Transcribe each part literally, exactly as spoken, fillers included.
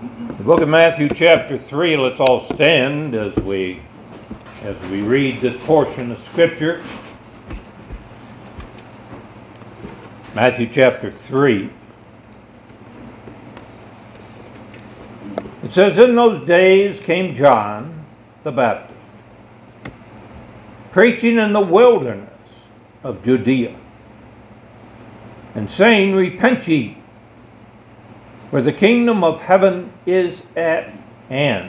The book of Matthew chapter three, let's all stand as we as we read this portion of Scripture. Matthew chapter three. It says, "In those days came John the Baptist, preaching in the wilderness of Judea, and saying, Repent ye, for the kingdom of heaven is at hand.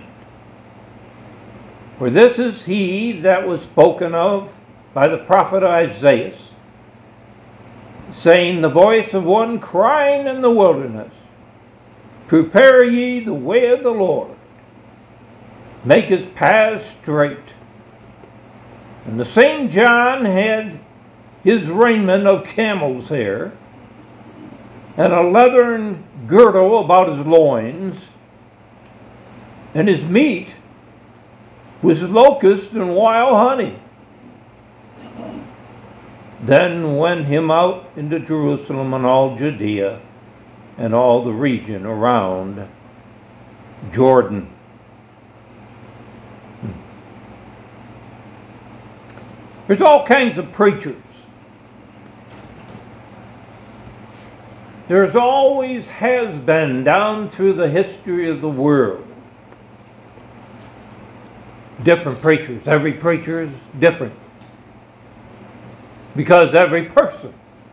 For this is he that was spoken of by the prophet Isaiah, saying, The voice of one crying in the wilderness, Prepare ye the way of the Lord, make his paths straight. And the same John had his raiment of camel's hair, and a leathern girdle about his loins, and his meat was locust and wild honey. Then went him out into Jerusalem and all Judea and all the region around Jordan." There's all kinds of preachers. There's always has been down through the history of the world. Different preachers. Every preacher is different. Because every person,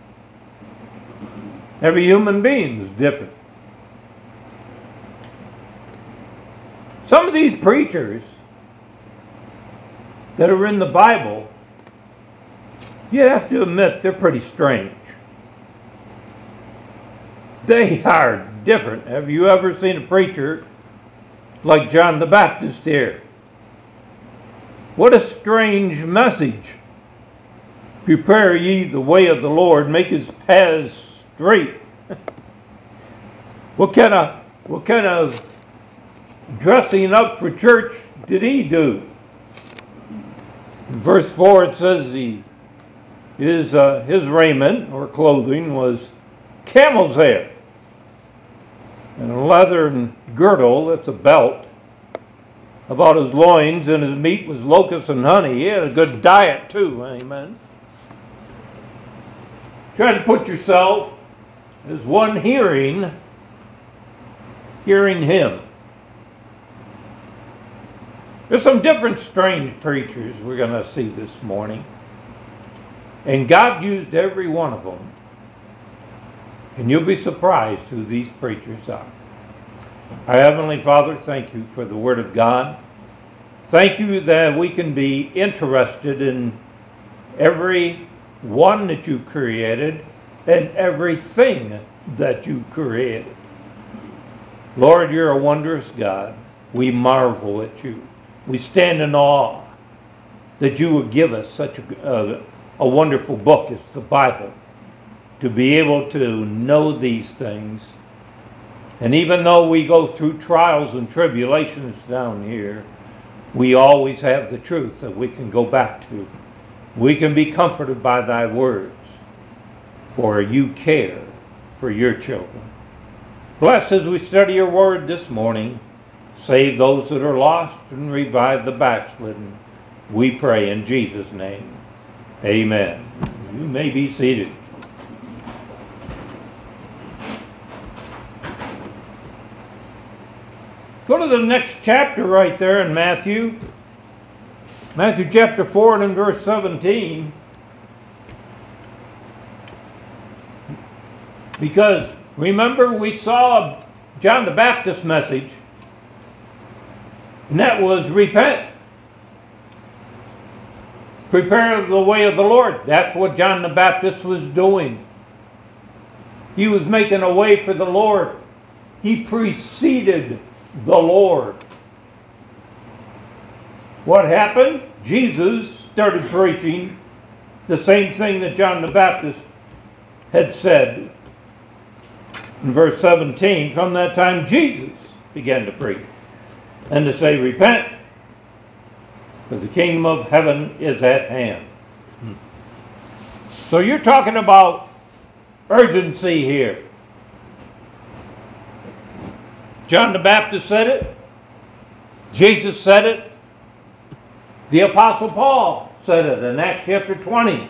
every human being is different. Some of these preachers that are in the Bible, you have to admit they're pretty strange. They are different. Have you ever seen a preacher like John the Baptist here? What a strange message. Prepare ye the way of the Lord, make his paths straight. What kind of what kind of dressing up for church did he do? In verse four it says he his uh, his raiment or clothing was camel's hair, and a leathern girdle, that's a belt, about his loins, and his meat was locusts and honey. He had a good diet too, amen. Try to put yourself as one hearing, hearing him. There's some different strange preachers we're going to see this morning. And God used every one of them. And you'll be surprised who these preachers are. Our Heavenly Father, thank you for the Word of God. Thank you that we can be interested in every one that you've created and everything that you've created. Lord, you're a wondrous God. We marvel at you. We stand in awe that you would give us such a, a, a wonderful book as the Bible, to be able to know these things. And even though we go through trials and tribulations down here, we always have the truth that we can go back to. We can be comforted by thy words, for you care for your children. Bless as we study your word this morning. Save those that are lost and revive the backslidden. We pray in Jesus' name. Amen. You may be seated. Go to the next chapter right there in Matthew. Matthew chapter four and in verse seventeen. Because remember, we saw John the Baptist's message, and that was repent. Prepare the way of the Lord. That's what John the Baptist was doing. He was making a way for the Lord. He preceded the Lord. What happened? Jesus started preaching the same thing that John the Baptist had said. In verse seventeen, from that time Jesus began to preach and to say, Repent, for the kingdom of heaven is at hand. So you're talking about urgency here. John the Baptist said it. Jesus said it. The Apostle Paul said it in Acts chapter twenty.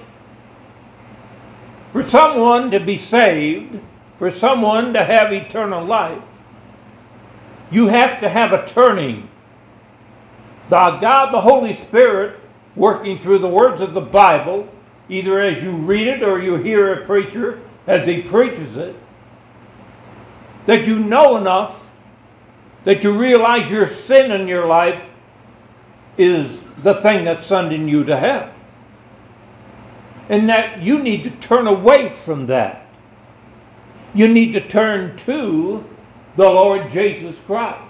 For someone to be saved, for someone to have eternal life, you have to have a turning. The God, the Holy Spirit, working through the words of the Bible, either as you read it or you hear a preacher as he preaches it, that you know enough that you realize your sin in your life is the thing that's sending you to hell. And that you need to turn away from that. You need to turn to the Lord Jesus Christ.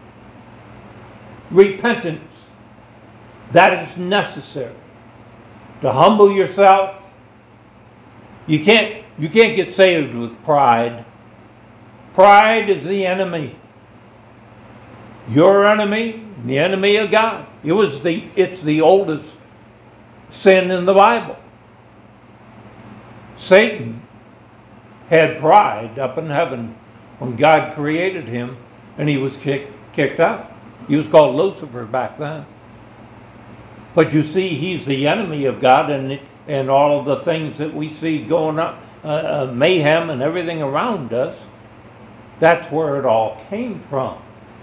Repentance. That is necessary. To humble yourself. You can't, you can't get saved with pride. Pride is the enemy. Your enemy, the enemy of God. It was the, it's the oldest sin in the Bible. Satan had pride up in heaven when God created him, and he was kicked, kicked out. He was called Lucifer back then. But you see, he's the enemy of God, and and all of the things that we see going up, uh, uh, mayhem and everything around us, that's where it all came from.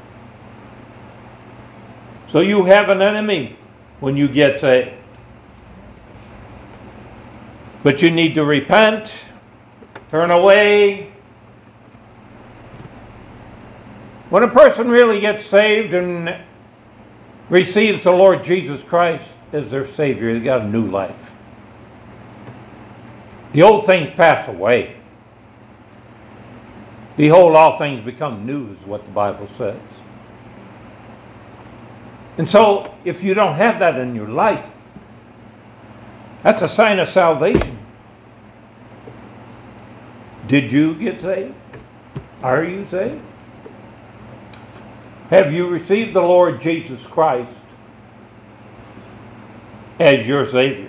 So you have an enemy when you get saved. But you need to repent, turn away. When a person really gets saved and receives the Lord Jesus Christ as their Savior, they got a new life. The old things pass away. Behold, all things become new, is what the Bible says. And so, if you don't have that in your life, that's a sign of salvation. Did you get saved? Are you saved? Have you received the Lord Jesus Christ as your Savior?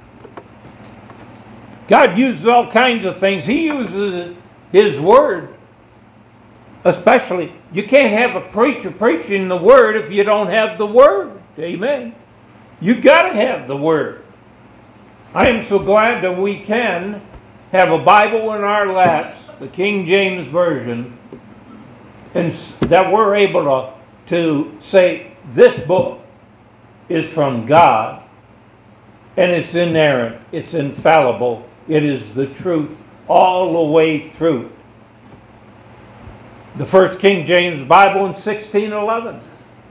God uses all kinds of things. He uses His Word especially. You can't have a preacher preaching the Word if you don't have the Word. Amen. You got to have the Word. I am so glad that we can have a Bible in our laps, the King James Version, and that we're able to, to say this book is from God, and it's inerrant, it's infallible, it is the truth all the way through. The first King James Bible in sixteen eleven.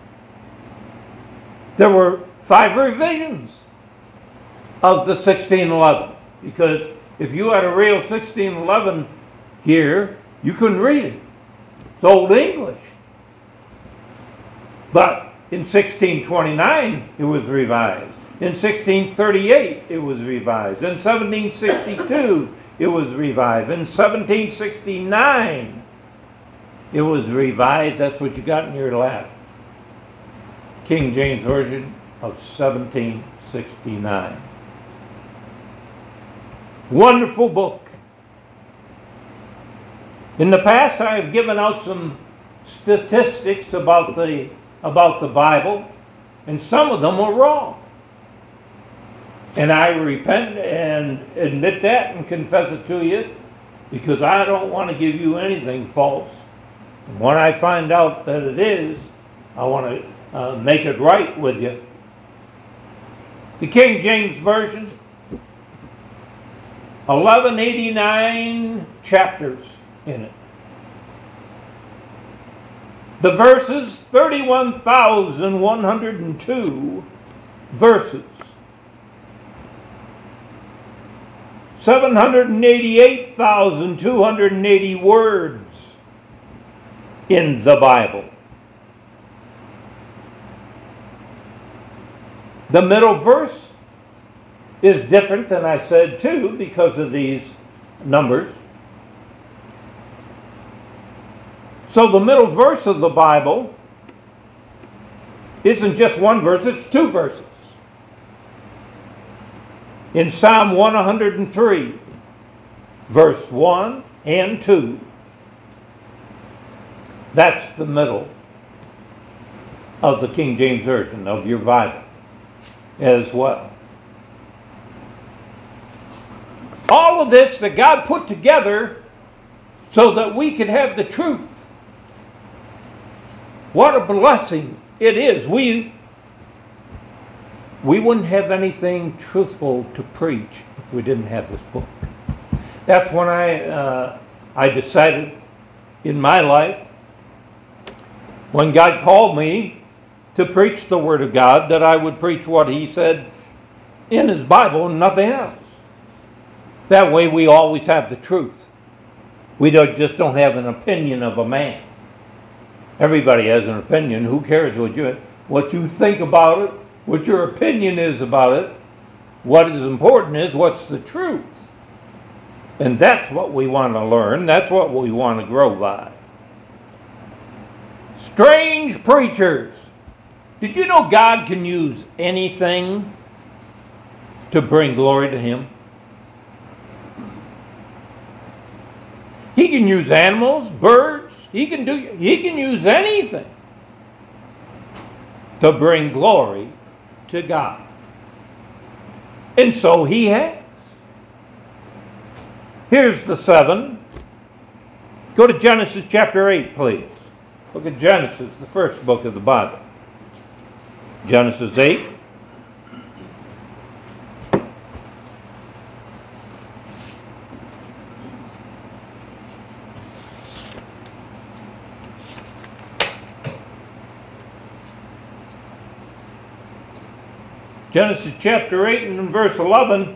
There were five revisions of the sixteen eleven, because if you had a real sixteen eleven here, you couldn't read it. It's Old English. But in sixteen twenty-nine, it was revised. In sixteen thirty-eight, it was revised. In seventeen sixty-two, it was revised. In seventeen sixty-nine, it was revised. That's what you got in your lap. King James Version of seventeen sixty-nine. Wonderful book. In the past, I have given out some statistics about the about the Bible, and some of them were wrong. And I repent and admit that and confess it to you, because I don't want to give you anything false. And when I find out that it is, I want to uh, make it right with you. The King James Version, eleven eighty-nine chapters in it. The verses, thirty-one thousand one hundred two verses. seven hundred eighty-eight thousand two hundred eighty words in the Bible. The middle verse is different than I said too, because of these numbers. So the middle verse of the Bible isn't just one verse, it's two verses. In Psalm one hundred three, verse one and two, That's the middle of the King James Version of your Bible as well. All of this that God put together so that we could have the truth. What a blessing it is. We, we wouldn't have anything truthful to preach if we didn't have this book. That's when I, uh, I decided in my life, when God called me to preach the Word of God, that I would preach what He said in His Bible and nothing else. That way we always have the truth. We don't, just don't have an opinion of a man. Everybody has an opinion. Who cares what you, what you think about it, what your opinion is about it. What is important is what's the truth. And that's what we want to learn. That's what we want to grow by. Strange preachers. Did you know God can use anything to bring glory to Him? He can use animals, birds. He can do. He can use anything to bring glory to God. And so He has. Here's the seven. Go to Genesis chapter eight, please. Look at Genesis, the first book of the Bible. Genesis eight. Genesis chapter eight and in verse eleven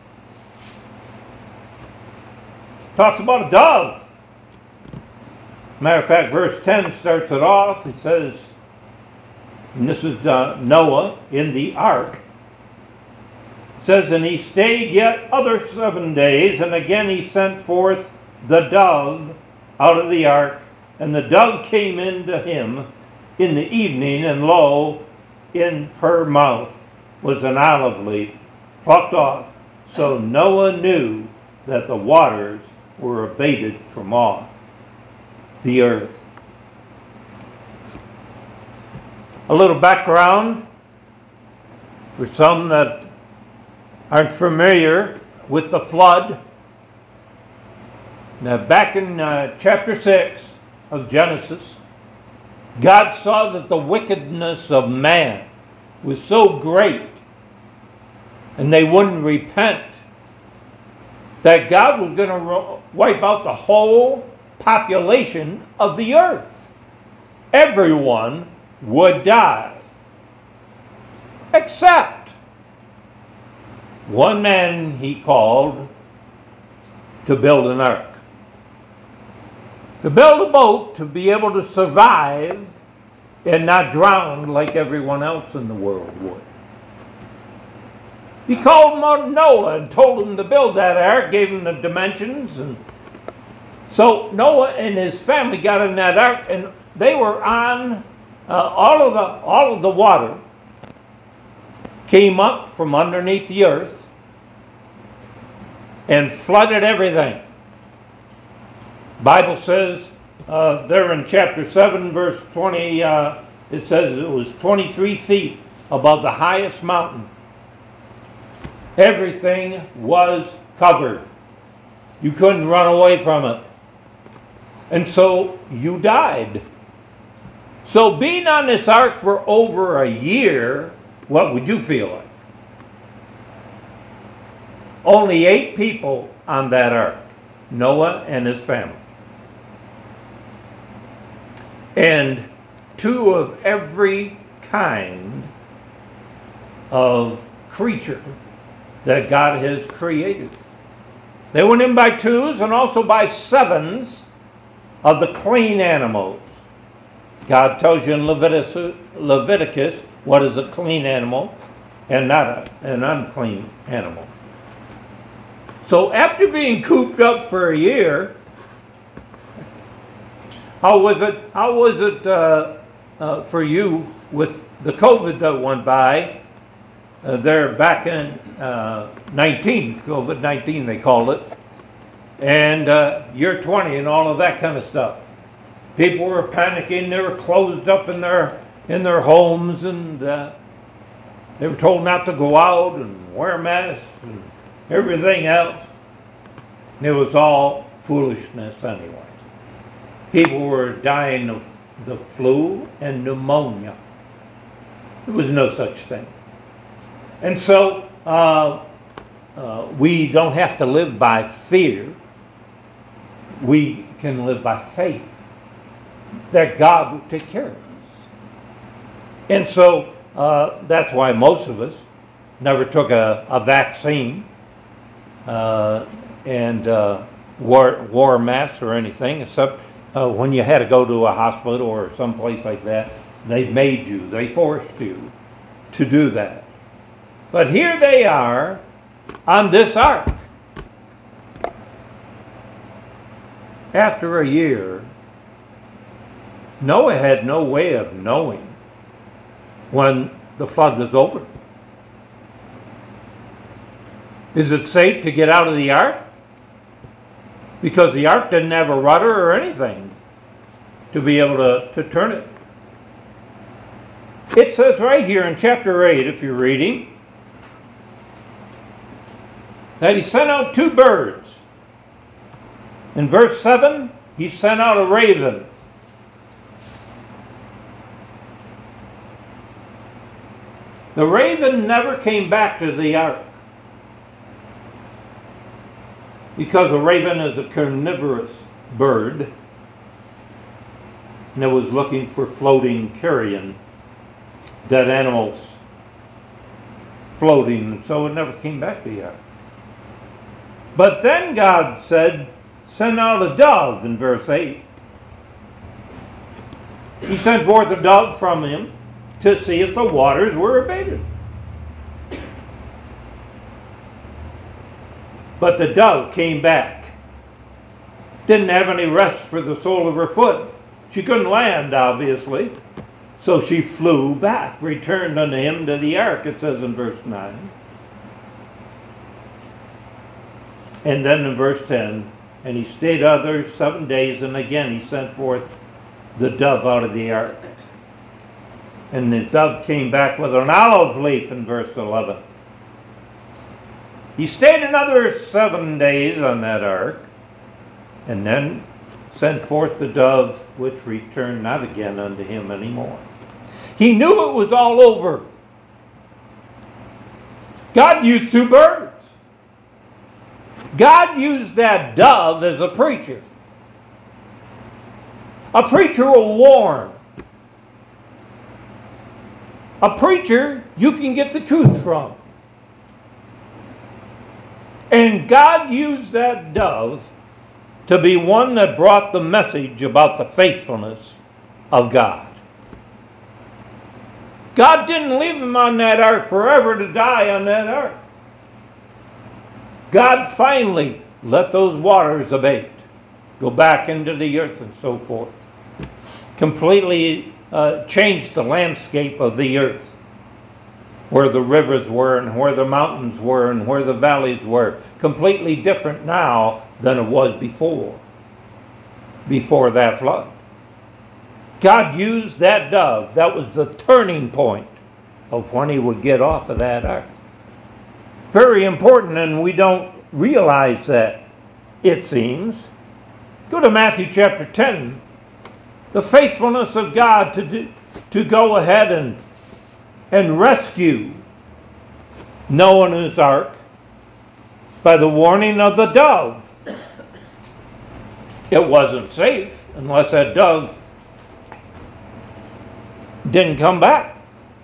talks about a dove. Matter of fact, verse ten starts it off. It says, and this is uh, Noah in the ark. It says, and he stayed yet other seven days, and again he sent forth the dove out of the ark, and the dove came into him in the evening, and lo, in her mouth was an olive leaf plucked off. So Noah knew that the waters were abated from off the earth. A little background for some that aren't familiar with the flood. Now, back in uh, chapter six of Genesis, God saw that the wickedness of man was so great, and they wouldn't repent, that God was going to wipe out the whole population of the earth. Everyone would die, except one man He called to build an ark, to build a boat to be able to survive and not drown like everyone else in the world would. He called him out Noah and told him to build that ark, gave him the dimensions, and so Noah and his family got in that ark, and they were on uh, all of the all of the water came up from underneath the earth and flooded everything. Bible says uh, there in chapter seven, verse twenty, uh, it says it was twenty-three feet above the highest mountain. Everything was covered. You couldn't run away from it. And so you died. So being on this ark for over a year, what would you feel like? Only eight people on that ark. Noah and his family. And two of every kind of creature that God has created. They went in by twos and also by sevens of the clean animals. God tells you in Leviticus, Leviticus what is a clean animal and not a, an unclean animal. So after being cooped up for a year, how was it? How was it uh, uh, for you with the COVID that went by? Uh, there back in uh, nineteen, COVID nineteen they called it, and uh, year twenty and all of that kind of stuff. People were panicking. They were closed up in their in their homes, and uh, they were told not to go out and wear masks and everything else. And it was all foolishness anyway. People were dying of the flu and pneumonia. There was no such thing. And so uh, uh, we don't have to live by fear. We can live by faith that God will take care of us. And so uh, that's why most of us never took a, a vaccine uh, and uh, wore, wore masks or anything, except uh, when you had to go to a hospital or someplace like that. They made you, they forced you to do that. But here they are on this ark. After a year, Noah had no way of knowing when the flood was over. Is it safe to get out of the ark? Because the ark didn't have a rudder or anything to be able to, to turn it. It says right here in chapter eight, if you're reading, that he sent out two birds. In verse seven, he sent out a raven. The raven never came back to the ark, because a raven is a carnivorous bird, and it was looking for floating carrion, dead animals floating, and so it never came back to the ark. But then God said, send out a dove in verse eight. He sent forth a dove from him to see if the waters were abated. But the dove came back. Didn't have any rest for the sole of her foot. She couldn't land, obviously. So she flew back, returned unto him to the ark, it says in verse nine. And then in verse ten, and he stayed other seven days, and again he sent forth the dove out of the ark. And the dove came back with an olive leaf in verse eleven. He stayed another seven days on that ark, and then sent forth the dove, which returned not again unto him anymore. He knew it was all over. God used two birds. God used that dove as a preacher. A preacher will warn. A preacher you can get the truth from. And God used that dove to be one that brought the message about the faithfulness of God. God didn't leave him on that ark forever to die on that ark. God finally let those waters abate, go back into the earth and so forth. Completely uh, changed the landscape of the earth, where the rivers were and where the mountains were and where the valleys were. Completely different now than it was before, before that flood. God used that dove. That was the turning point of when he would get off of that ark. Very important, and we don't realize that, it seems. Go to Matthew chapter ten. The faithfulness of God to do, to go ahead and, and rescue Noah and his ark by the warning of the dove. It wasn't safe unless that dove didn't come back.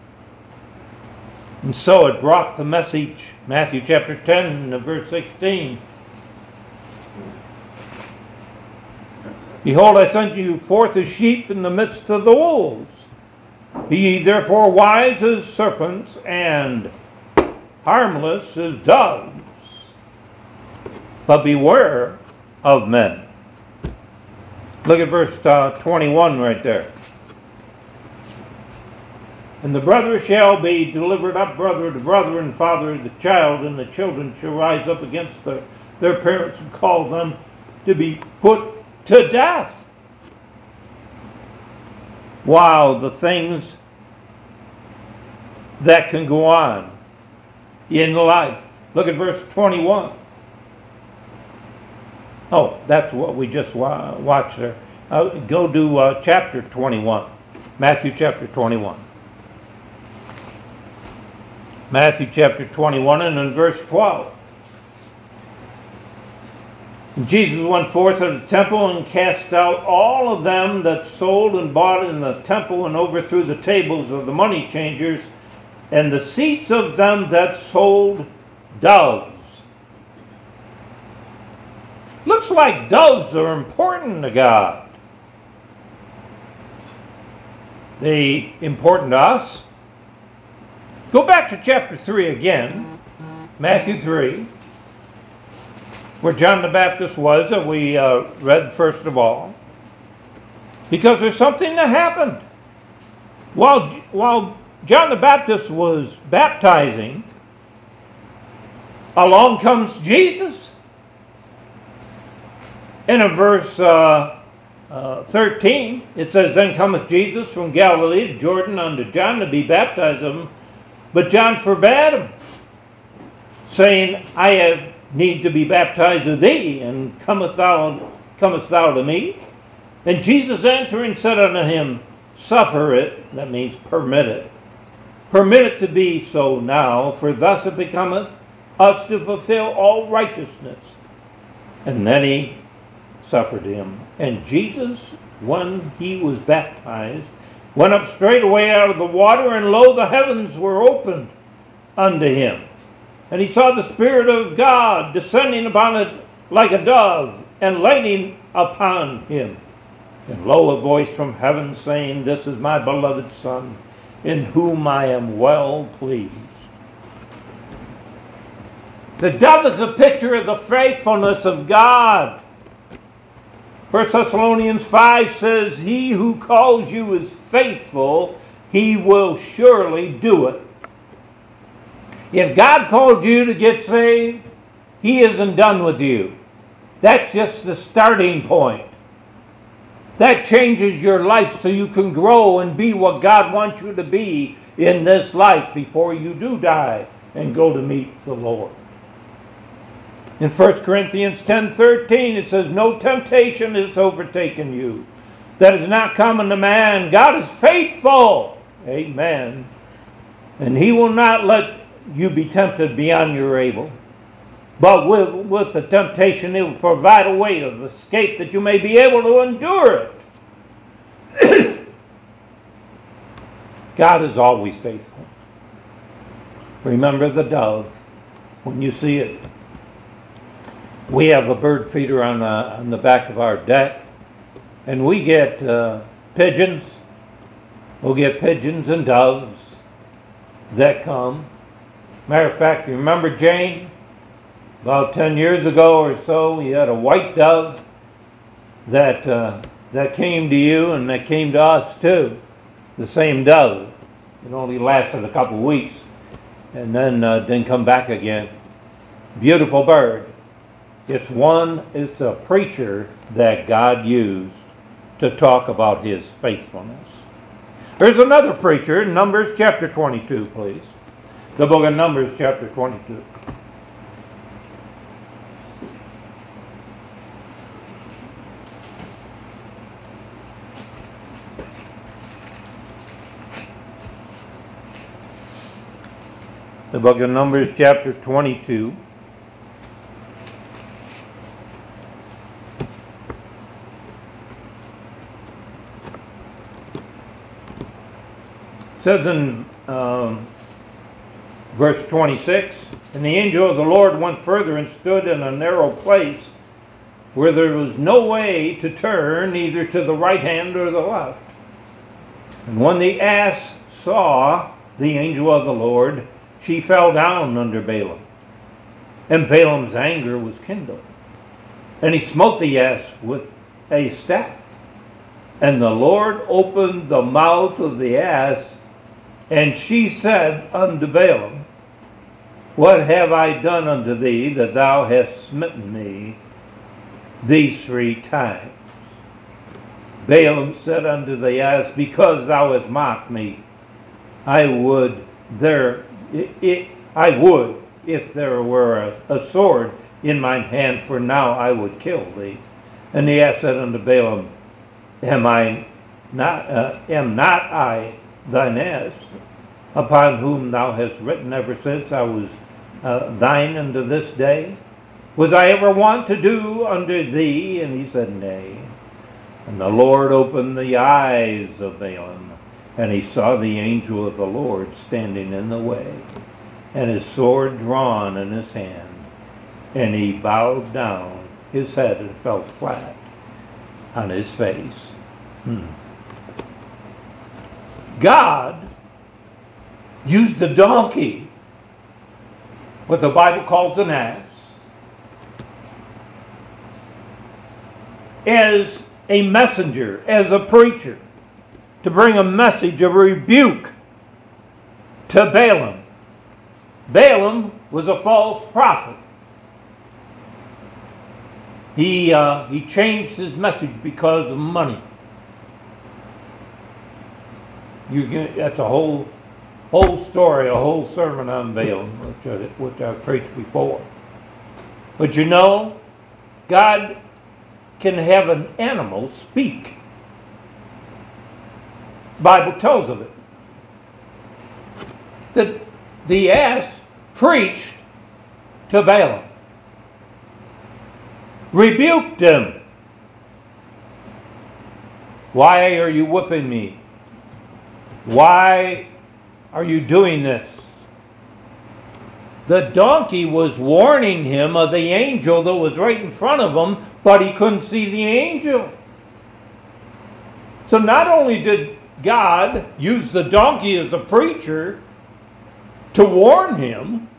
And so it brought the message, Matthew chapter ten, verse sixteen. Behold, I send you forth as sheep in the midst of the wolves. Be ye therefore wise as serpents and harmless as doves. But beware of men. Look at verse uh, twenty-one right there. And the brother shall be delivered up, brother to brother, and father to child, and the children shall rise up against the, their parents and call them to be put to death. Wow, the things that can go on in life. Look at verse twenty-one. Oh, that's what we just wa- watched there. Uh, go to uh, chapter twenty-one. Matthew chapter twenty-one. Matthew chapter twenty-one and in verse twelve. And Jesus went forth of the temple and cast out all of them that sold and bought in the temple, and overthrew the tables of the money changers and the seats of them that sold doves. Looks like doves are important to God. They important to us. Go back to chapter three again, Matthew three, where John the Baptist was, that we uh, read first of all, because there's something that happened. While, while John the Baptist was baptizing, along comes Jesus. And in verse uh, uh, thirteen, it says, Then cometh Jesus from Galilee to Jordan unto John to be baptized of him. But John forbade him, saying, I have need to be baptized of thee, and comest thou, comest thou to me? And Jesus answering said unto him, Suffer it, that means permit it, permit it to be so now, for thus it becometh us to fulfill all righteousness. And then he suffered him. And Jesus, when he was baptized, went up straightway out of the water, and lo, the heavens were opened unto him. And he saw the Spirit of God descending upon it like a dove, and lighting upon him. And lo, a voice from heaven saying, This is my beloved Son, in whom I am well pleased. The dove is a picture of the faithfulness of God. First Thessalonians five says, He who calls you is faithful, he will surely do it. If God called you to get saved, he isn't done with you. That's just the starting point. That changes your life so you can grow and be what God wants you to be in this life before you do die and go to meet the Lord. In First Corinthians ten thirteen, it says, No temptation has overtaken you that is not common to man. God is faithful. Amen. And he will not let you be tempted beyond your able. But with, with the temptation, he will provide a way of escape that you may be able to endure it. God is always faithful. Remember the dove when you see it. We have a bird feeder on the, on the back of our deck, and we get uh, pigeons. We'll get pigeons and doves that come. Matter of fact, you remember Jane? About ten years ago or so, you had a white dove that uh, that came to you, and that came to us too. The same dove. It only lasted a couple weeks, and then uh, didn't come back again. Beautiful bird. It's one, it's a preacher that God used to talk about his faithfulness. There's another preacher, Numbers chapter twenty-two, please. The book of Numbers chapter twenty-two. The book of Numbers chapter twenty-two. It says in um, verse twenty-six, And the angel of the Lord went further and stood in a narrow place where there was no way to turn, either to the right hand or the left. And when the ass saw the angel of the Lord, she fell down under Balaam. And Balaam's anger was kindled. And he smote the ass with a staff. And the Lord opened the mouth of the ass, and she said unto Balaam, What have I done unto thee, that thou hast smitten me these three times? Balaam said unto the ass, Because thou hast mocked me, I would there it, it, I would if there were a, a sword in mine hand, for now I would kill thee. And the ass said unto Balaam, Am I not uh, am not I thine ass, upon whom thou hast ridden ever since I was uh, thine unto this day? Was I ever wont to do unto thee? And he said, Nay. And the Lord opened the eyes of Balaam, and he saw the angel of the Lord standing in the way, and his sword drawn in his hand. And he bowed down his head and fell flat on his face. Hmm. God used the donkey, what the Bible calls an ass, as a messenger, as a preacher, to bring a message of rebuke to Balaam. Balaam was a false prophet. He, uh, he changed his message because of money. You get, that's a whole, whole story, a whole sermon on Balaam, which I, which I preached before. But you know, God can have an animal speak. The Bible tells of it. That the ass preached to Balaam, rebuked him. Why are you whipping me? Why are you doing this? The donkey was warning him of the angel that was right in front of him, but he couldn't see the angel. So not only did God use the donkey as a preacher to warn him,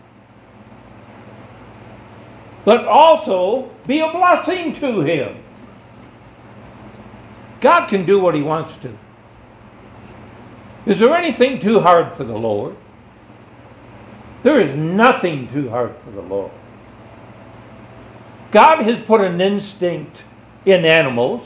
but also be a blessing to him. God can do what he wants to. Is there anything too hard for the Lord? There is nothing too hard for the Lord. God has put an instinct in animals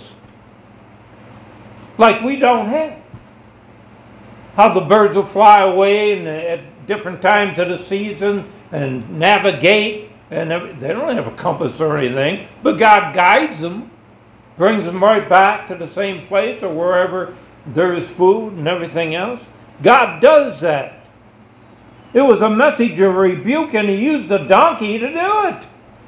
like we don't have. How the birds will fly away and at different times of the season and navigate, and they don't have a compass or anything, but God guides them, brings them right back to the same place or wherever there is food and everything else. God does that. It was a message of rebuke, and he used a donkey to do it.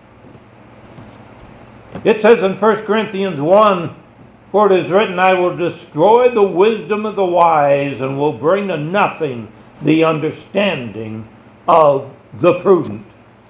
It says in First Corinthians one, For it is written, I will destroy the wisdom of the wise, and will bring to nothing the understanding of the prudent.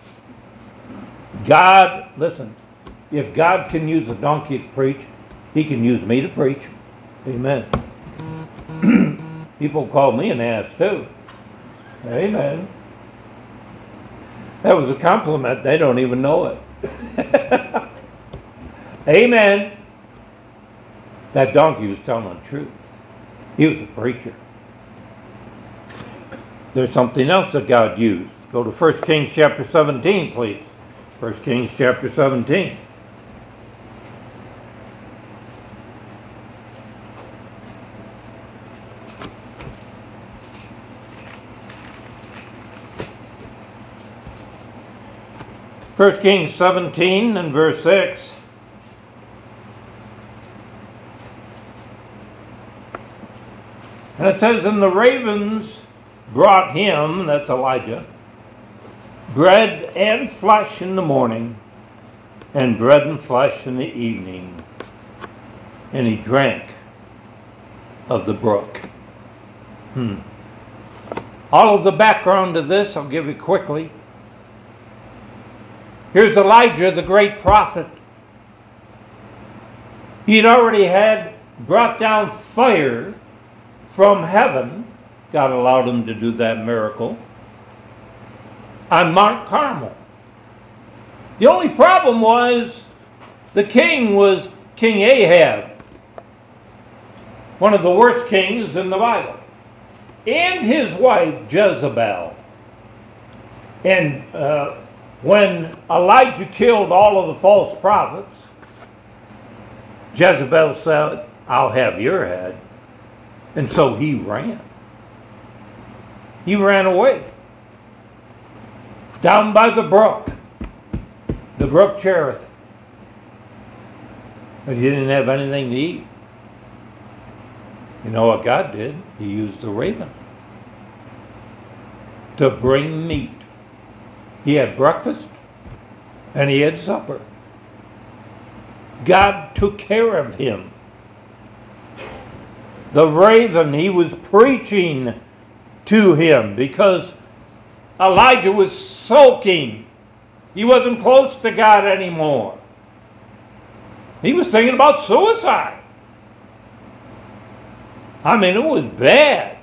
God, listen, if God can use a donkey to preach, he can use me to preach. Amen. People call me an ass too. Amen. That was a compliment. They don't even know it. Amen. That donkey was telling the truth. He was a preacher. There's something else that God used. Go to First Kings chapter seventeen, please. First Kings chapter seventeen. First Kings seventeen and verse six. And it says, And the ravens brought him, that's Elijah, bread and flesh in the morning, and bread and flesh in the evening. And he drank of the brook. Hmm. All of the background to this, I'll give you quickly. Here's Elijah, the great prophet. He'd already had brought down fire from heaven. God allowed him to do that miracle on Mount Carmel. The only problem was the king was King Ahab, one of the worst kings in the Bible, and his wife Jezebel. And uh, when Elijah killed all of the false prophets, Jezebel said, I'll have your head. And so he ran. He ran away. Down by the brook. The brook Cherith. But he didn't have anything to eat. You know what God did? He used the raven to bring meat. He had breakfast and he had supper. God took care of him. The raven, he was preaching to him because Elijah was sulking. He wasn't close to God anymore. He was thinking about suicide. I mean, it was bad.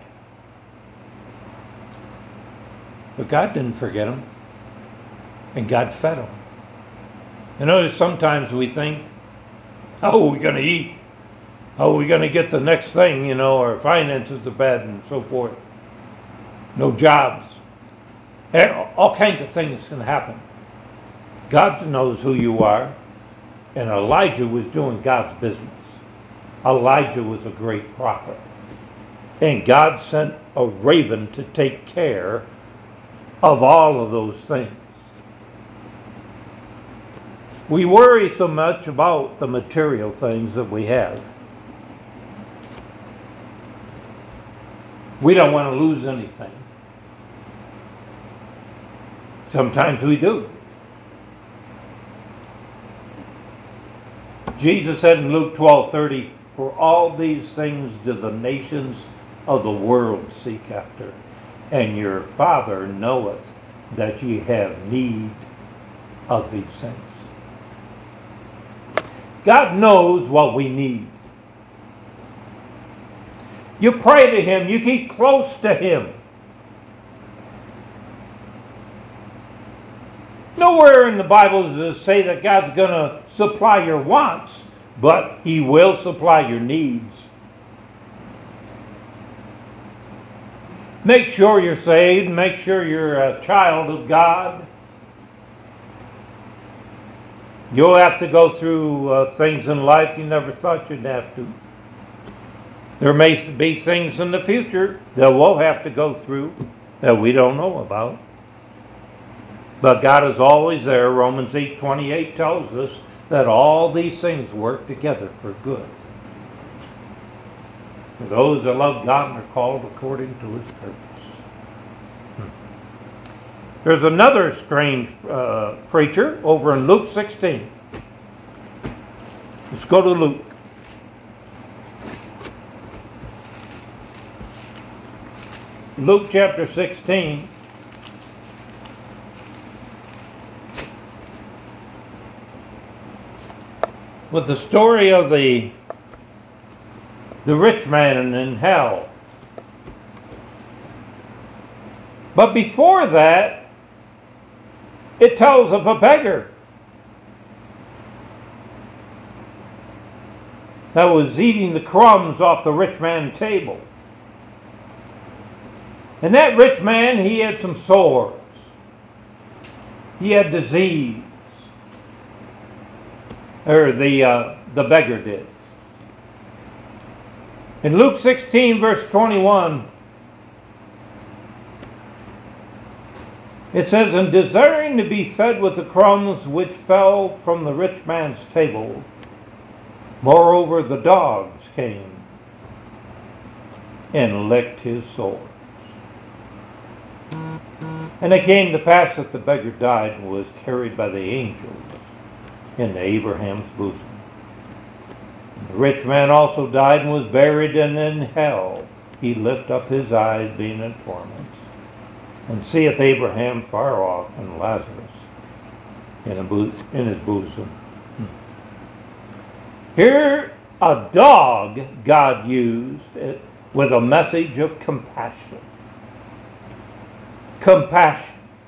But God didn't forget him. And God fed him. You know, sometimes we think, how are we going to eat? How are we going to get the next thing? You know, our finances are bad and so forth. No jobs. All kinds of things can happen. God knows who you are. And Elijah was doing God's business. Elijah was a great prophet. And God sent a raven to take care of all of those things. We worry so much about the material things that we have. We don't want to lose anything. Sometimes we do. Jesus said in Luke twelve thirty, "For all these things do the nations of the world seek after, and your Father knoweth that ye have need of these things." God knows what we need. You pray to Him, you keep close to Him. Nowhere in the Bible does it say that God's going to supply your wants, but He will supply your needs. Make sure you're saved. Make sure you're a child of God. You'll have to go through uh, things in life you never thought you'd have to. There may be things in the future that we'll have to go through that we don't know about. But God is always there. Romans eight twenty-eight tells us that all these things work together for good. For those that love God and are called according to His purpose. Hmm. There's another strange uh, preacher over in Luke sixteen. Let's go to Luke. Luke chapter sixteen. With the story of the the rich man in hell. But before that, it tells of a beggar that was eating the crumbs off the rich man's table. And that rich man, he had some sores. He had disease. Or the, uh, the beggar did. In Luke sixteen, verse twenty-one, it says, "And desiring to be fed with the crumbs which fell from the rich man's table, moreover the dogs came and licked his sores. And it came to pass that the beggar died and was carried by the angels into Abraham's bosom. The rich man also died and was buried, and in hell he lift up his eyes, being in torments, and seeth Abraham far off, and Lazarus in, a bo- in his bosom." Here, a dog God used it with a message of compassion. Compassion.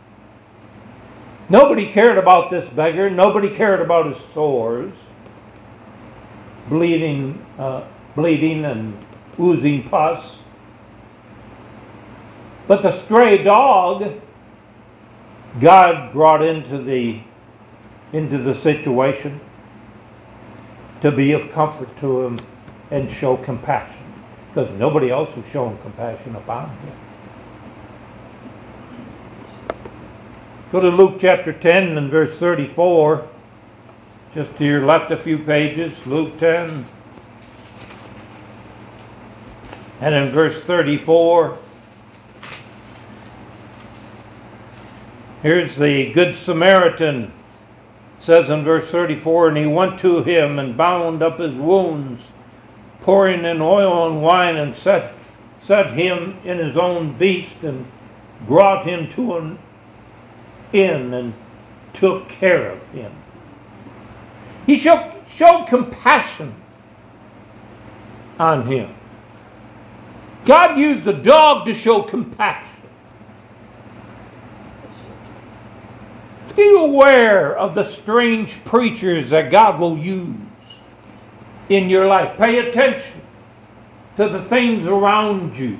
Nobody cared about this beggar. Nobody cared about his sores, bleeding, uh, bleeding and oozing pus. But the stray dog, God brought into the into the situation to be of comfort to him and show compassion, because nobody else was showing compassion upon him. Go to Luke chapter ten and verse thirty-four. Just to your left a few pages, Luke ten. And in verse thirty-four, here's the Good Samaritan. It says in verse thirty-four, and he went to him and bound up his wounds, pouring in oil and wine, and set, set him in his own beast, and brought him to an inn and took care of him. He showed, showed compassion on him. God used a dog to show compassion. Be aware of the strange preachers that God will use in your life. Pay attention to the things around you.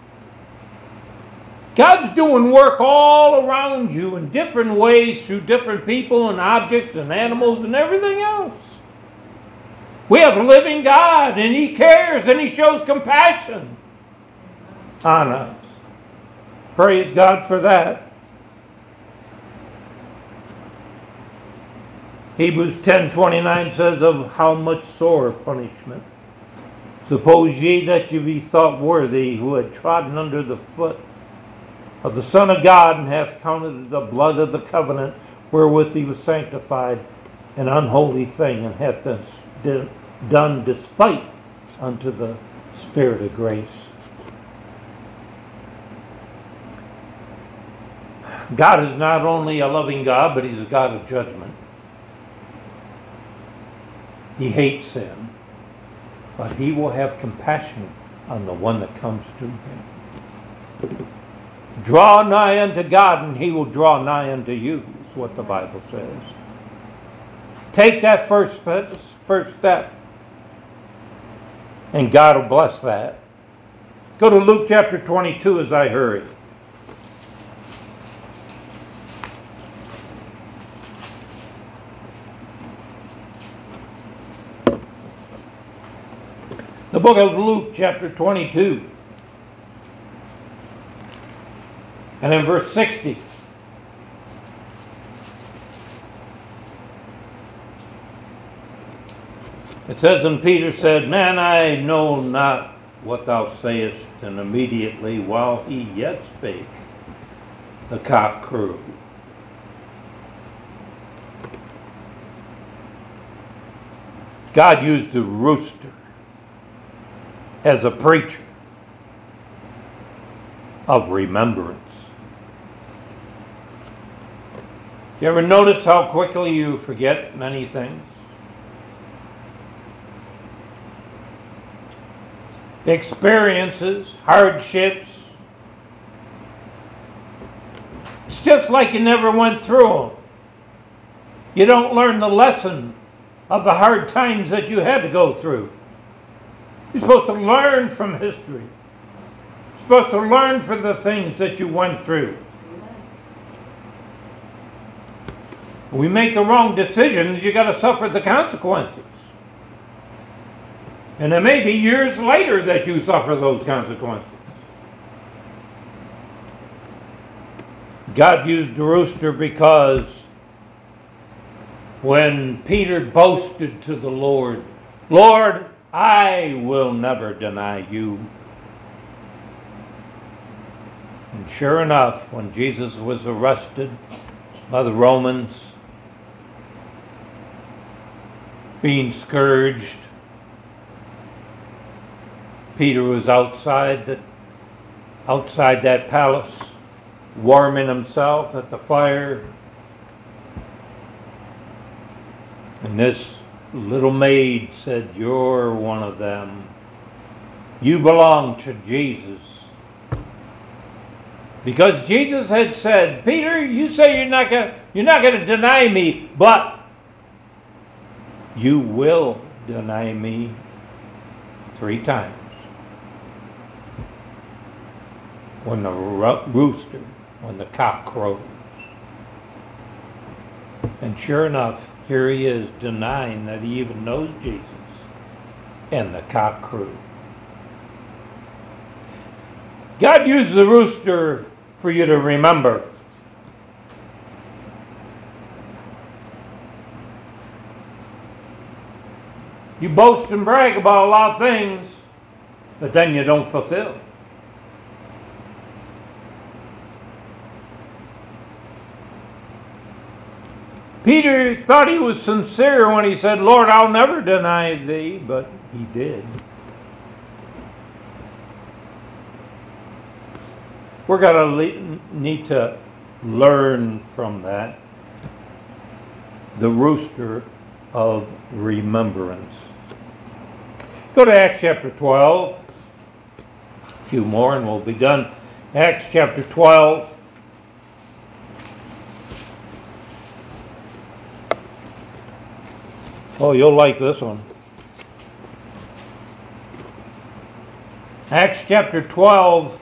God's doing work all around you in different ways through different people and objects and animals and everything else. We have a living God, and He cares and He shows compassion on us. Praise God for that. Hebrews ten twenty-nine says, of how much sore punishment suppose ye that ye be thought worthy, who had trodden under the foot of the Son of God, and hath counted the blood of the covenant wherewith he was sanctified an unholy thing, and hath done, done despite unto the Spirit of grace. God is not only a loving God, but He's a God of judgment. He hates sin, but He will have compassion on the one that comes to Him. Draw nigh unto God, and He will draw nigh unto you, is what the Bible says. Take that first, first step, and God will bless that. Go to Luke chapter twenty-two as I hurry. The book of Luke chapter twenty-two. And in verse sixty. It says, and Peter said, Man, I know not what thou sayest. And immediately, while he yet spake, the cock crew. God used the rooster as a preacher of remembrance. You ever notice how quickly you forget many things? Experiences, hardships. It's just like you never went through them. You don't learn the lesson of the hard times that you had to go through. You're supposed to learn from history. You're supposed to learn from the things that you went through. When we make the wrong decisions, you got to suffer the consequences. And it may be years later that you suffer those consequences. God used the rooster because when Peter boasted to the Lord, Lord, I will never deny you. And sure enough, when Jesus was arrested by the Romans, being scourged, Peter was outside the, outside that palace, warming himself at the fire. And this little maid said, you're one of them. You belong to Jesus. Because Jesus had said, Peter, you say you're not going you're not going to deny me, but you will deny me three times. When the ro- rooster, when the cock crows. And sure enough, here he is denying that he even knows Jesus. and the cock crew. God used the rooster for you to remember. You boast and brag about a lot of things, but then you don't fulfill. Peter thought he was sincere when he said, Lord, I'll never deny thee, but he did. We're going to need to learn from that. The rooster of remembrance. Go to Acts chapter twelve. A few more and we'll be done. Acts chapter twelve. Oh, you'll like this one. Acts chapter twelve.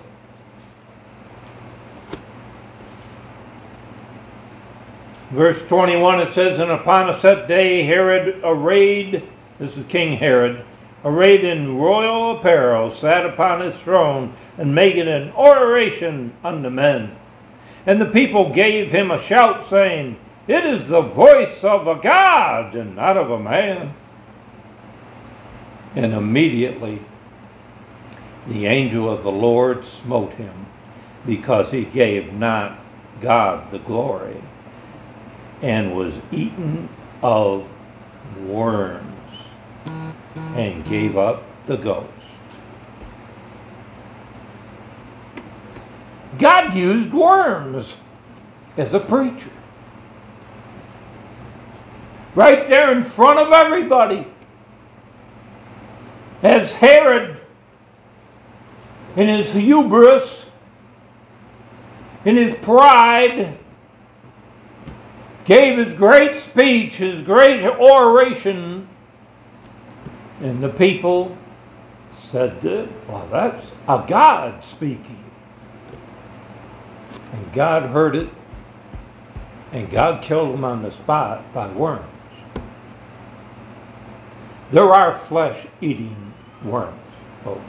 Verse twenty-one, it says, And upon a set day Herod arrayed, this is King Herod, arrayed in royal apparel, sat upon his throne, and making an oration unto men. And the people gave him a shout, saying, It is the voice of a God, and not of a man. And immediately the angel of the Lord smote him, because he gave not God the glory, and was eaten of worms, and gave up the ghost. God used worms as a preacher. Right there in front of everybody. As Herod, in his hubris, in his pride, gave his great speech, his great oration, and the people said, well, that's a God speaking. And God heard it, and God killed him on the spot by worms. There are flesh-eating worms, folks.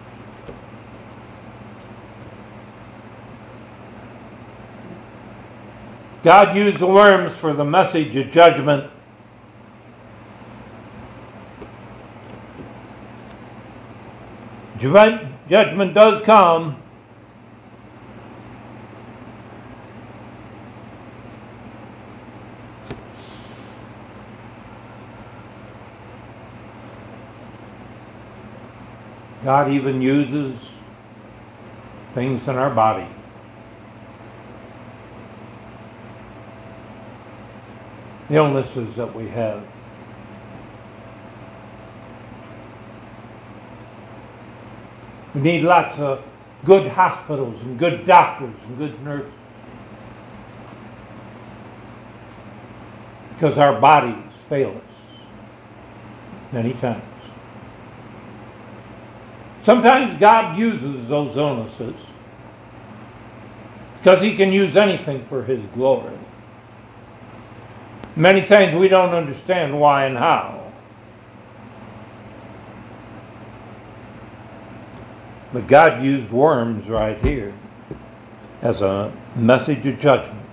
God used the worms for the message of judgment. Judgment does come. God even uses things in our body. The illnesses that we have. We need lots of good hospitals and good doctors and good nurses. Because our bodies fail us many times. Sometimes God uses those illnesses because He can use anything for His glory. Many times we don't understand why and how. But God used worms right here as a message of judgment.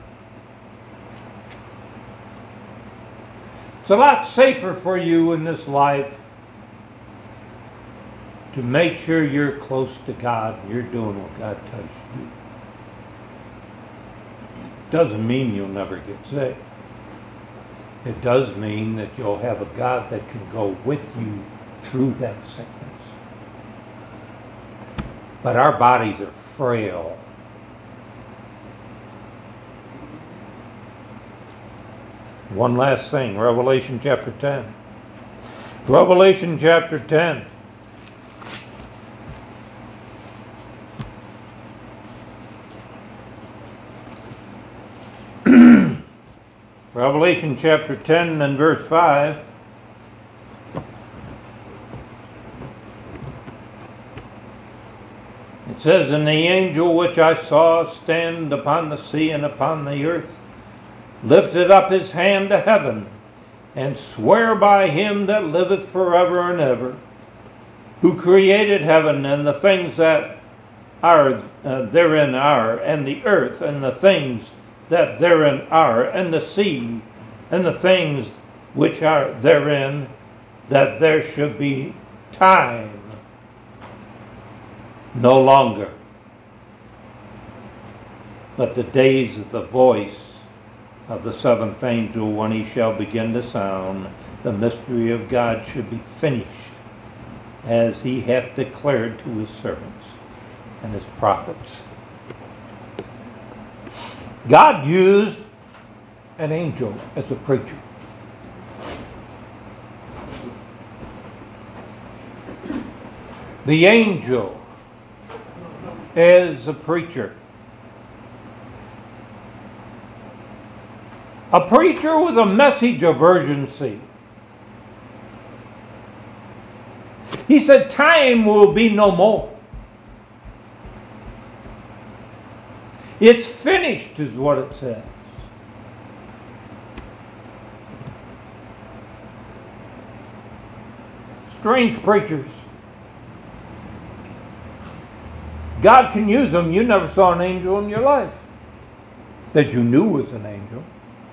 It's a lot safer for you in this life to make sure you're close to God and you're doing what God tells you to do. Doesn't mean you'll never get sick. It does mean that you'll have a God that can go with you through that sickness. But our bodies are frail. One last thing, Revelation chapter ten. Revelation chapter ten. Revelation chapter ten and verse five. It says, And the angel which I saw stand upon the sea and upon the earth lifted up his hand to heaven, and sware by him that liveth forever and ever, who created heaven and the things that are uh, therein are, and the earth and the things that therein are, and the sea and the things which are therein, that there should be time no longer, but the days of the voice of the seventh angel, when he shall begin to sound, the mystery of God should be finished, as he hath declared to his servants and his prophets. God used an angel as a preacher. The angel is a preacher. A preacher with a message of urgency. He said, time will be no more. It's finished, is what it says. Strange preachers. God can use them. You never saw an angel in your life that you knew was an angel.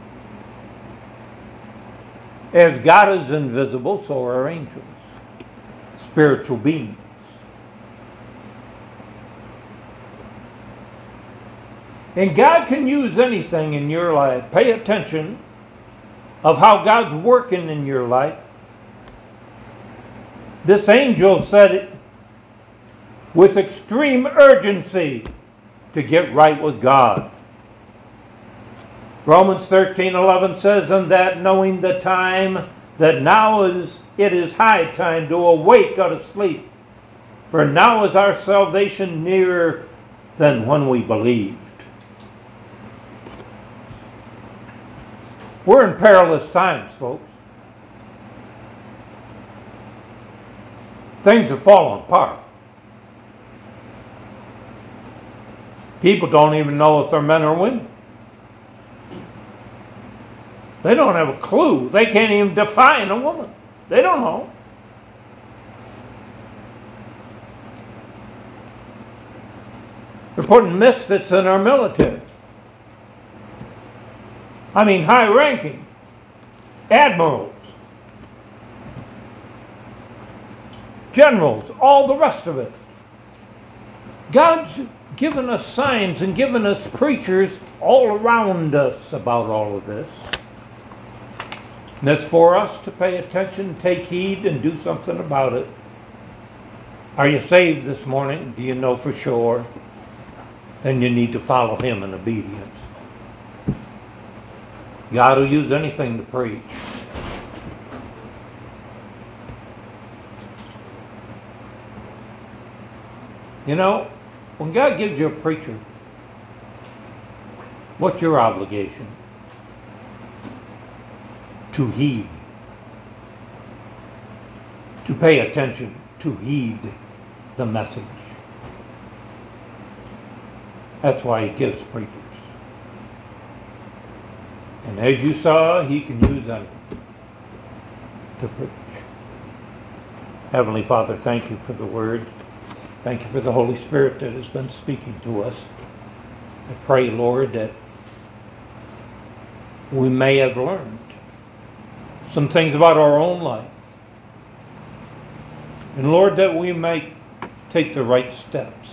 As God is invisible, so are angels, spiritual beings. And God can use anything in your life. Pay attention of how God's working in your life. This angel said it with extreme urgency to get right with God. Romans thirteen eleven says, and that knowing the time, that now is it is high time to awake out of sleep. For now is our salvation nearer than when we believed. We're in perilous times, folks. Things are falling apart. People don't even know if they're men or women. They don't have a clue. They can't even define a woman. They don't know. They're putting misfits in our military. I mean, high-ranking admirals, generals, all the rest of it. God's given us signs and given us preachers all around us about all of this. And it's for us to pay attention, take heed, and do something about it. Are you saved this morning? Do you know for sure? Then you need to follow him in obedience. God will use anything to preach. You know, when God gives you a preacher, what's your obligation? To heed. To pay attention. To heed the message. That's why he gives preachers. And as you saw, he can use them to preach. Heavenly Father, thank you for the word. Thank you for the Holy Spirit that has been speaking to us. I pray, Lord, that we may have learned some things about our own life. And Lord, that we may take the right steps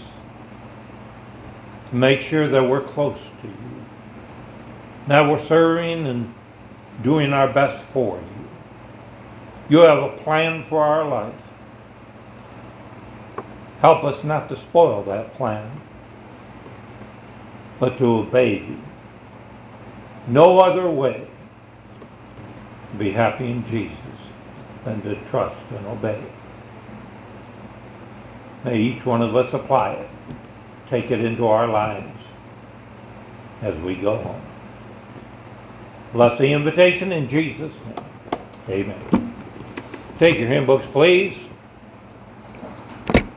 to make sure that we're close to you. Now we're serving and doing our best for you. You have a plan for our life. Help us not to spoil that plan, but to obey you. No other way to be happy in Jesus than to trust and obey. May each one of us apply it, take it into our lives as we go home. Bless the invitation in Jesus' name. Amen. Take your hymn books, please.